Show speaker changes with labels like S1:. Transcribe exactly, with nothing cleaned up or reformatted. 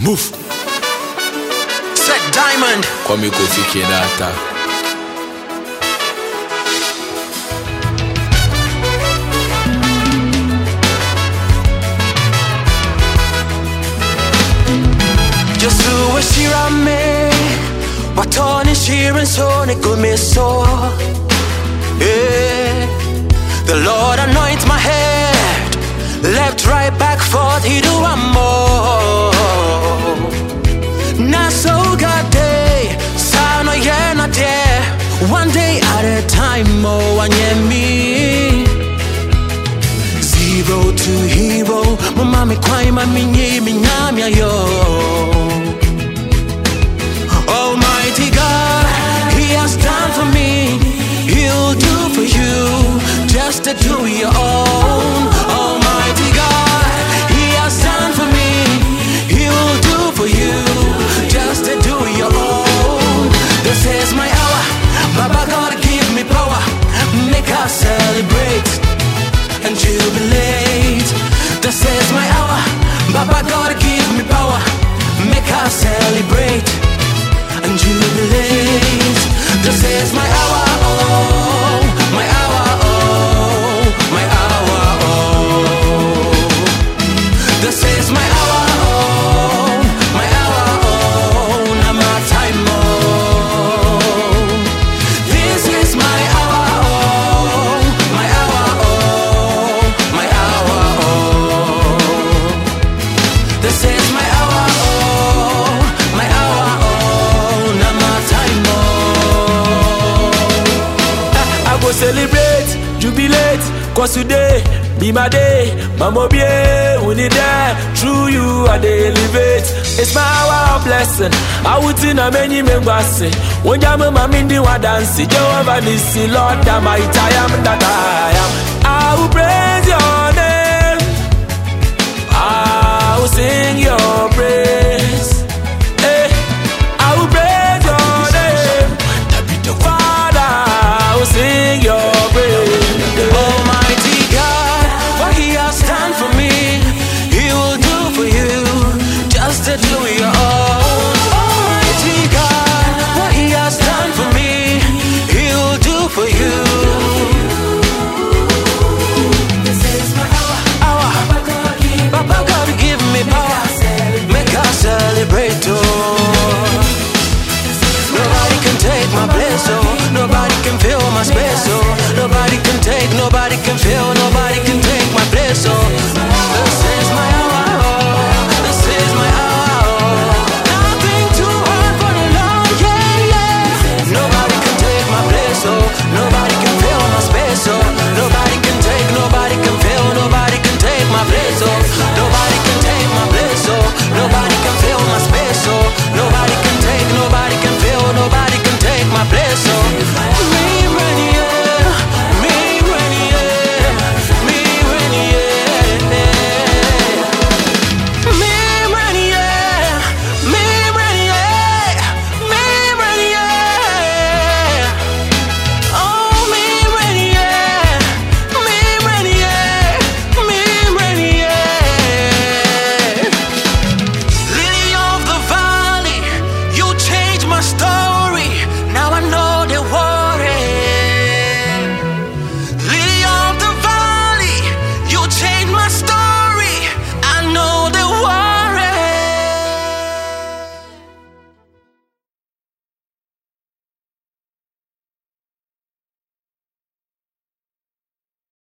S1: Move.
S2: Set Diamond.
S1: Come go fike data.
S2: Just do what she ran me. What on is she and so it could me so. Yeah. The Lord anoints my head. Left, right, back, forth, he do one more. Not so good day. Sound no yeah not there. One day at a time, oh and yeah me. Zero to hero. My mommy cry, my minye, mi nyamya yo. Almighty God, He has done for me, He'll do for you, just to do your own. Almighty God, He has done for me, He'll do for you, just to do your own. This is my hour, Baba God give me power, make us celebrate and jubilate. This is my hour, Baba God give me power, make us celebrate and jubilate. This is my hour, oh, my hour, oh, my hour, oh. This is my hour, oh, my hour, oh, now my time, oh. This is my hour, oh, my hour, oh, my hour, oh. This is my hour, oh, my hour, oh, now my time, oh.
S3: I go celebrate, jubilate, cause today be my day. Mama be only there, through you I dey elevate. It's my hour of blessing. I would see na many members say, when you mama mindi wa dance, Jehovah Nissi, Lord, that might I am that I am. I will praise your